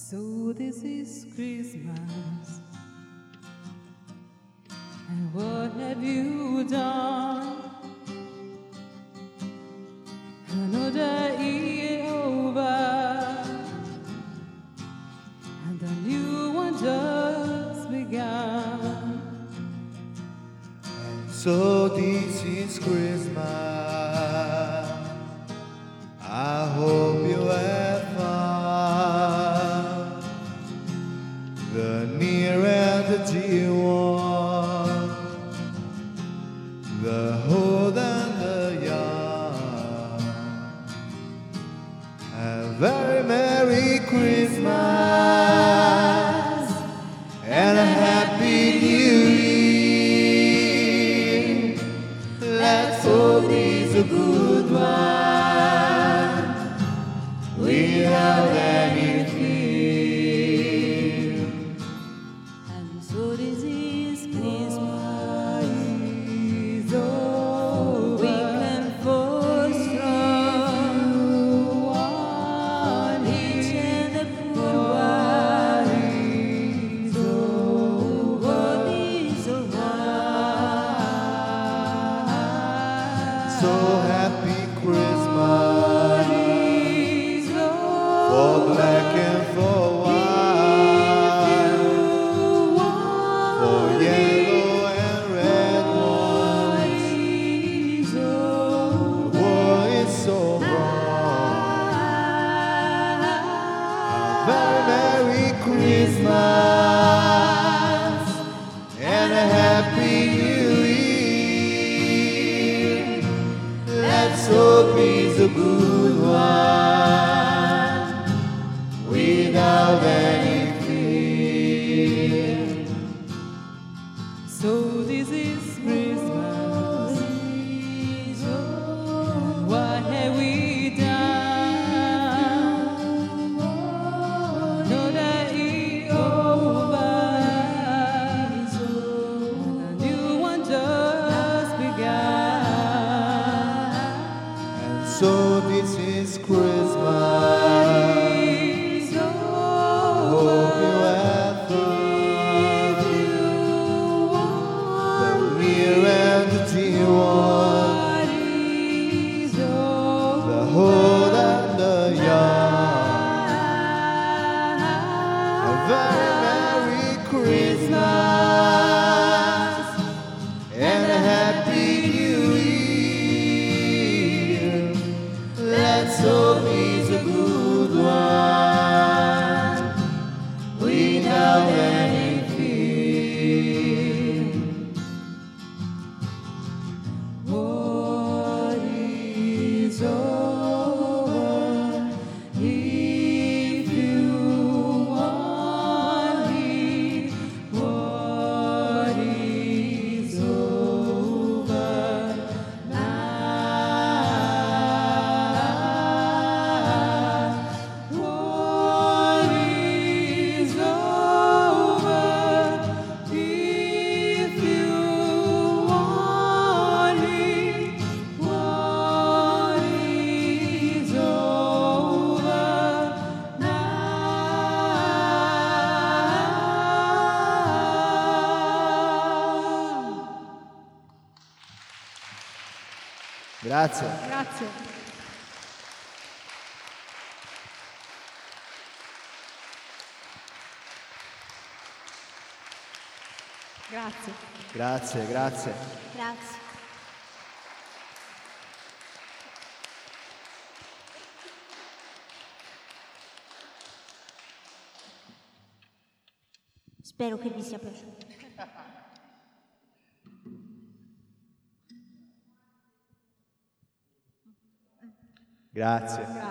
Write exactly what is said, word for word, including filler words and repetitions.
So this is Christmas, and what have you done? Another year over, and a new one just begun. And so this is Christmas. I hope you have fun. The near and the dear one, the old and the young. A very Merry Christmas and a Happy New Year. Let's hope it's a good one without any fear. And so this is Christmas is over. We can fall strong on each and every one. Is over, is over. So happy Christmas for black and for white, for yellow and red ones. The world is so bright. A very Merry Christmas and a Happy New Year. Let's hope it's a good one without any fear. So this is Christmas. What have we done? Know that it's over. A new one just begun. And so this is Christmas. Hope you have fun. The near and the dear one, the old and the young. A very Merry Christmas and a Happy New Year. Let's hope it's a good one without any fear. What is over if you want it? What is over now? What is over if you want it? What is over now? Grazie. Grazie. Grazie. Grazie, grazie. Grazie. Spero che vi sia piaciuto. Grazie.